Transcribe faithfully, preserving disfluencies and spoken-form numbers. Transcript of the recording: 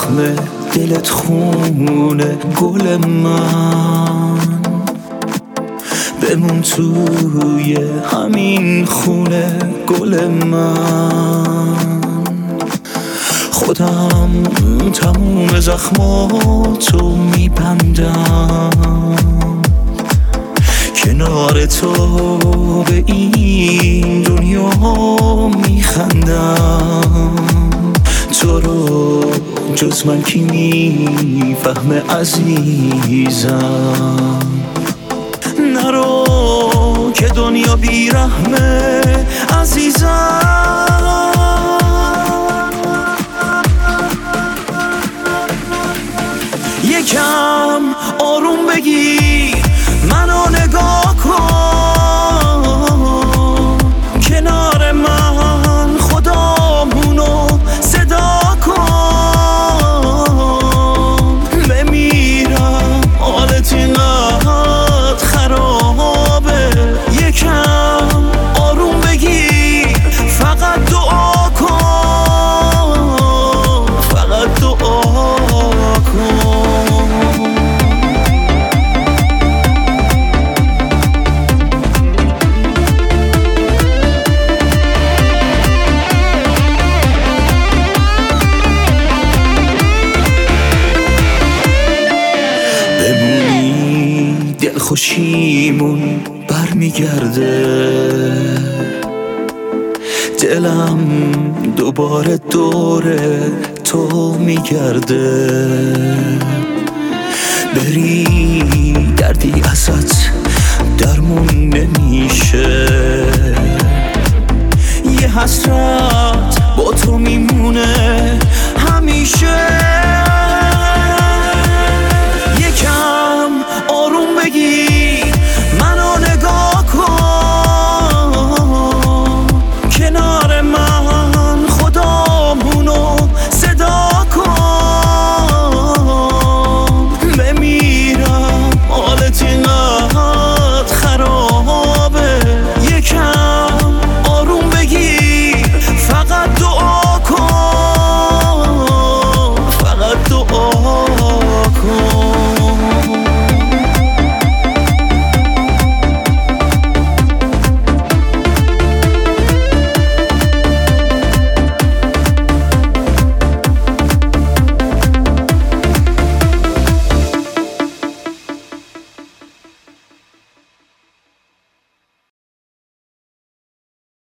زخم دلت خونه گل من، بمون توی همین خونه گل من. خودم تموم زخماتو میبندم، کنار تو به این دنیا میخندم. تو رو جز من کی میفهمه عزیزم، نرو که دنیا بیرحمه عزیزم. یکم آروم بگیر منو نگاه کن، کنار من خدامونو صدا کن. بمیرم حالت اینقدر خرابه، یکم آروم بگیر فقط دعا کن، فقط دعا کن. خوشیمون برمیگرده، دلم دوباره دوره تو میگرده. بری دردی ازت درمون نمیشه، یه حسرت با تو میمونه